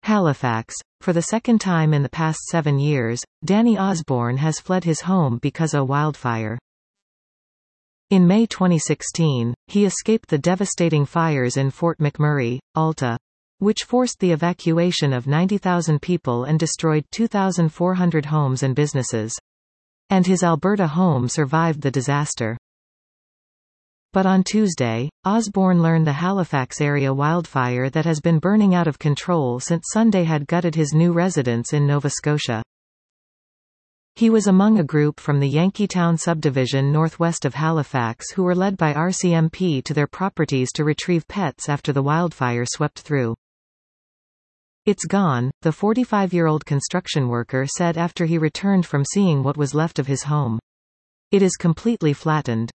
Halifax. For the second time in the past 7 years, Danny Osborne has fled his home because of wildfire. In May 2016, he escaped the devastating fires in Fort McMurray, Alta, which forced the evacuation of 90,000 people and destroyed 2,400 homes and businesses. And his Alberta home survived the disaster. But on Tuesday, Osborne learned the Halifax area wildfire that has been burning out of control since Sunday had gutted his new residence in Nova Scotia. He was among a group from the Yankeetown subdivision northwest of Halifax who were led by RCMP to their properties to retrieve pets after the wildfire swept through. "It's gone," the 45-year-old construction worker said after he returned from seeing what was left of his home. "It is completely flattened."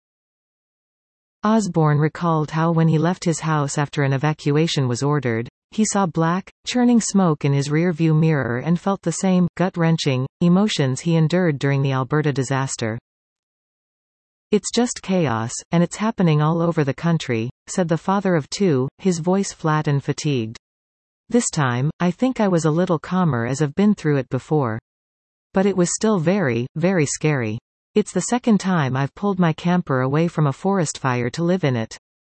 Osborne recalled how when he left his house after an evacuation was ordered, he saw black, churning smoke in his rear-view mirror and felt the same, gut-wrenching, emotions he endured during the Alberta disaster. "It's just chaos, and it's happening all over the country," said the father of two, his voice flat and fatigued. "This time, I think I was a little calmer as I've been through it before. But it was still very, very scary. It's the second time I've pulled my camper away from a forest fire to live in it."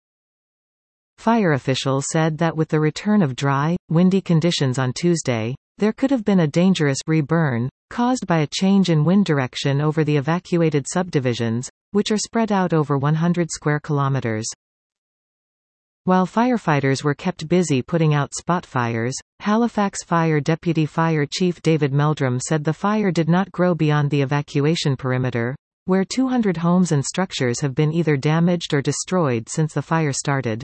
Fire officials said that with the return of dry, windy conditions on Tuesday, there could have been a dangerous reburn, caused by a change in wind direction over the evacuated subdivisions, which are spread out over 100 square kilometers. While firefighters were kept busy putting out spot fires, Halifax Fire Deputy Fire Chief David Meldrum said the fire did not grow beyond the evacuation perimeter, where 200 homes and structures have been either damaged or destroyed since the fire started.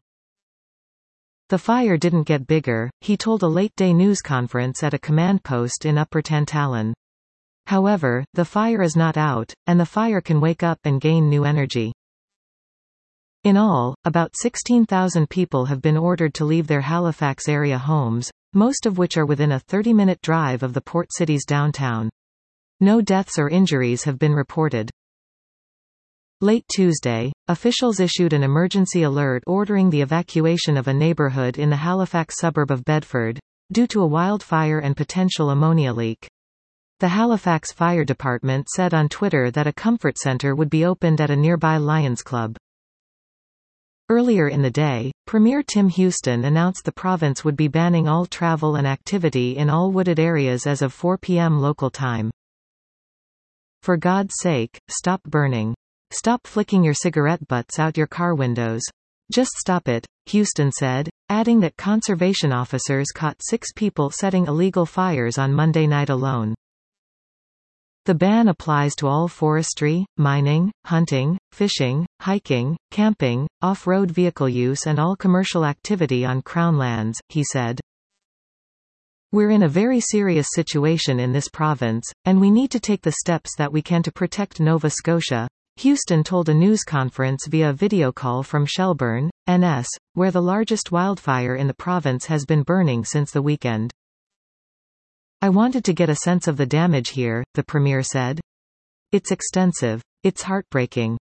The fire didn't get bigger, he told a late-day news conference at a command post in Upper Tantallon. However, the fire is not out, and the fire can wake up and gain new energy. In all, about 16,000 people have been ordered to leave their Halifax area homes, most of which are within a 30-minute drive of the port city's downtown. No deaths or injuries have been reported. Late Tuesday, officials issued an emergency alert ordering the evacuation of a neighborhood in the Halifax suburb of Bedford, due to a wildfire and potential ammonia leak. The Halifax Fire Department said on Twitter that a comfort center would be opened at a nearby Lions Club. Earlier in the day, Premier Tim Houston announced the province would be banning all travel and activity in all wooded areas as of 4 p.m. local time. "For God's sake, stop burning. Stop flicking your cigarette butts out your car windows. Just stop it," Houston said, adding that conservation officers caught 6 people setting illegal fires on Monday night alone. The ban applies to all forestry, mining, hunting, fishing, hiking, camping, off-road vehicle use and all commercial activity on Crown lands, he said. "We're in a very serious situation in this province, and we need to take the steps that we can to protect Nova Scotia," Houston told a news conference via a video call from Shelburne, NS, where the largest wildfire in the province has been burning since the weekend. "I wanted to get a sense of the damage here," the Premier said. "It's extensive. It's heartbreaking."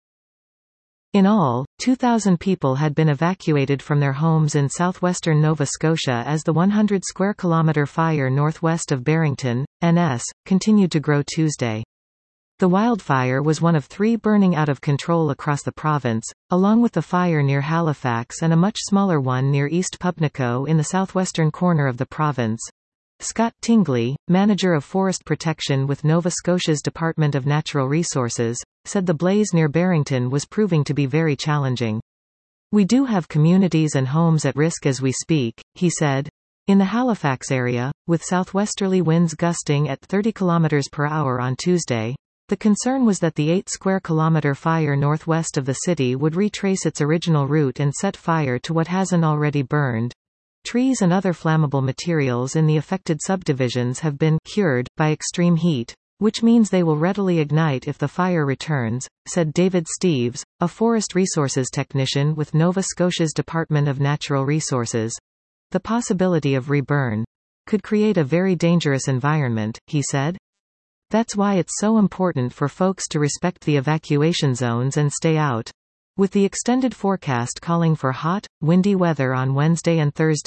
In all, 2,000 people had been evacuated from their homes in southwestern Nova Scotia as the 100-square-kilometre fire northwest of Barrington, NS, continued to grow Tuesday. The wildfire was one of 3 burning out of control across the province, along with the fire near Halifax and a much smaller one near East Pubnico in the southwestern corner of the province. Scott Tingley, manager of forest protection with Nova Scotia's Department of Natural Resources, said the blaze near Barrington was proving to be very challenging. "We do have communities and homes at risk as we speak," he said. In the Halifax area, with southwesterly winds gusting at 30 km per hour on Tuesday, the concern was that the 8-square-kilometre fire northwest of the city would retrace its original route and set fire to what hasn't already burned. Trees and other flammable materials in the affected subdivisions have been cured by extreme heat, which means they will readily ignite if the fire returns, said David Steeves, a forest resources technician with Nova Scotia's Department of Natural Resources. "The possibility of reburn could create a very dangerous environment," he said. "That's why it's so important for folks to respect the evacuation zones and stay out." With the extended forecast calling for hot, windy weather on Wednesday and Thursday,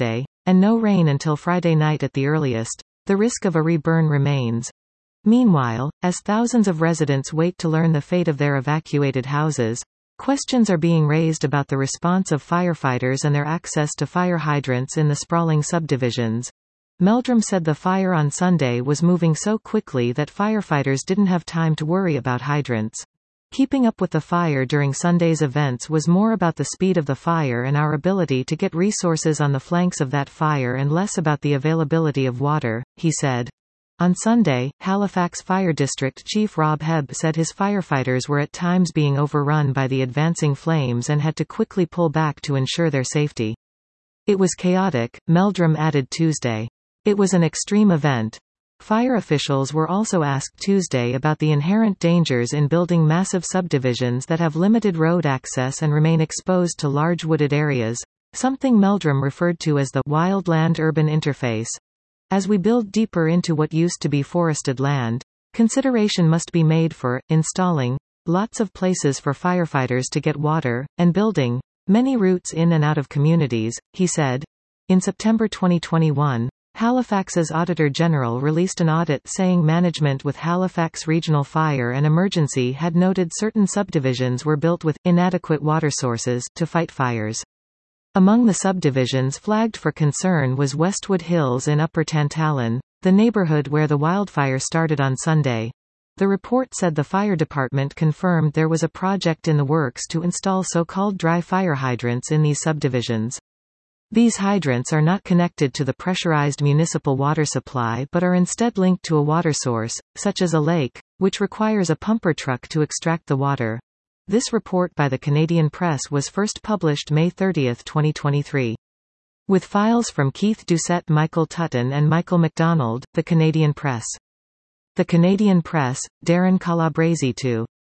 and no rain until Friday night at the earliest. The risk of a re-burn remains. Meanwhile, as thousands of residents wait to learn the fate of their evacuated houses, questions are being raised about the response of firefighters and their access to fire hydrants in the sprawling subdivisions. Meldrum said the fire on Sunday was moving so quickly that firefighters didn't have time to worry about hydrants. Keeping up with the fire during Sunday's events was more about the speed of the fire and our ability to get resources on the flanks of that fire and less about the availability of water, he said. On Sunday, Halifax Fire District Chief Rob Hebb said his firefighters were at times being overrun by the advancing flames and had to quickly pull back to ensure their safety. It was chaotic, Meldrum added Tuesday. It was an extreme event. Fire officials were also asked Tuesday about the inherent dangers in building massive subdivisions that have limited road access and remain exposed to large wooded areas, something Meldrum referred to as the wildland-urban interface. As we build deeper into what used to be forested land, consideration must be made for installing lots of places for firefighters to get water, and building many routes in and out of communities, he said. In September 2021, Halifax's Auditor General released an audit saying management with Halifax Regional Fire and Emergency had noted certain subdivisions were built with inadequate water sources to fight fires. Among the subdivisions flagged for concern was Westwood Hills in Upper Tantallon, the neighborhood where the wildfire started on Sunday. The report said the fire department confirmed there was a project in the works to install so-called dry fire hydrants in these subdivisions. These hydrants are not connected to the pressurized municipal water supply but are instead linked to a water source, such as a lake, which requires a pumper truck to extract the water. This report by the Canadian Press was first published May 30, 2023. With files from Keith Doucette, Michael Tutton and Michael McDonald, The Canadian Press. The Canadian Press, Darren Calabrese II.